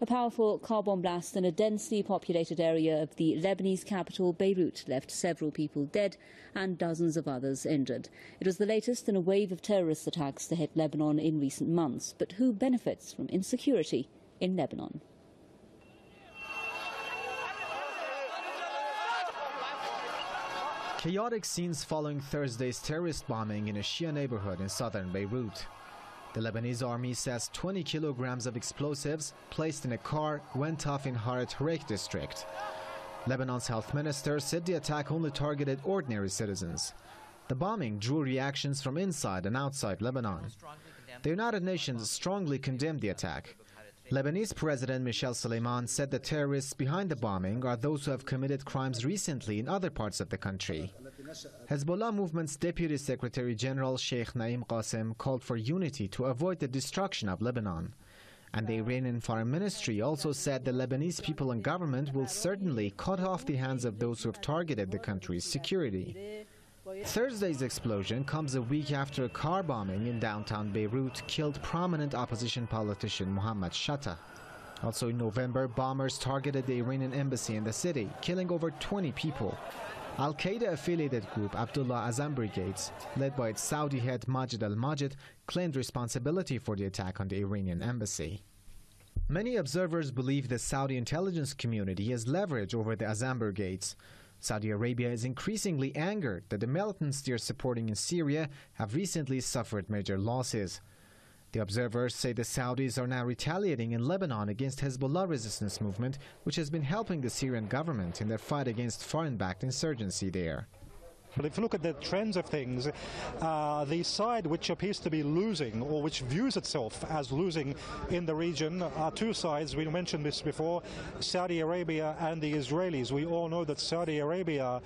A powerful car bomb blast in a densely populated area of the Lebanese capital, Beirut, left several people dead and dozens of others injured. It was the latest in a wave of terrorist attacks to hit Lebanon in recent months. But who benefits from insecurity in Lebanon? Chaotic scenes following Thursday's terrorist bombing in a Shia neighborhood in southern Beirut. The Lebanese army says 20 kilograms of explosives placed in a car went off in Haret Hareik district. Lebanon's health minister said the attack only targeted ordinary citizens. The bombing drew reactions from inside and outside Lebanon. The United Nations strongly condemned the attack. Lebanese President Michel Suleiman said the terrorists behind the bombing are those who have committed crimes recently in other parts of the country. Hezbollah movement's Deputy Secretary General Sheikh Naim Qassem called for unity to avoid the destruction of Lebanon. And the Iranian Foreign Ministry also said the Lebanese people and government will certainly cut off the hands of those who have targeted the country's security. Thursday's explosion comes a week after a car bombing in downtown Beirut killed prominent opposition politician Mohammad Shattah. Also in November, bombers targeted the Iranian embassy in the city, killing over 20 people. Al-Qaeda-affiliated group Abdullah Azam Brigades, led by its Saudi head Majid al-Majid, claimed responsibility for the attack on the Iranian embassy. Many observers believe the Saudi intelligence community has leverage over the Azam Brigades. Saudi Arabia is increasingly angered that the militants they are supporting in Syria have recently suffered major losses. The observers say the Saudis are now retaliating in Lebanon against Hezbollah resistance movement, which has been helping the Syrian government in their fight against foreign-backed insurgency there. But if you look at the trends of things, the side which appears to be losing, or which views itself as losing in the region, are two sides. We mentioned this before, Saudi Arabia and the Israelis. We all know that Saudi Arabia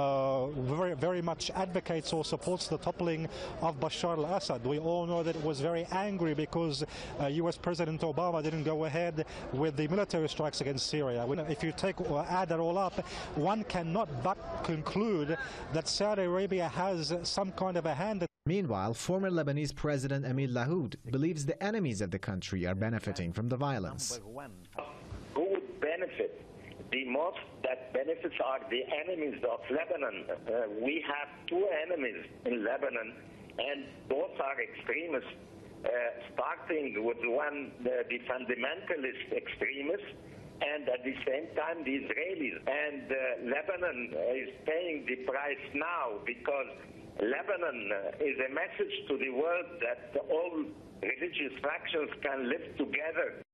very much advocates or supports the toppling of Bashar al-Assad. We all know that it was very angry because US President Obama didn't go ahead with the military strikes against Syria. If you add that all up, one cannot but conclude that Saudi Arabia has some kind of a hand. Meanwhile, former Lebanese President Emil Lahoud believes the enemies of the country are benefiting from the violence. Who would benefit? The most that benefits are the enemies of Lebanon. We have two enemies in Lebanon, and both are extremists, starting with one, the fundamentalist extremists, and at the same time the Israelis. And Lebanon is paying the price now because Lebanon is a message to the world that all religious factions can live together.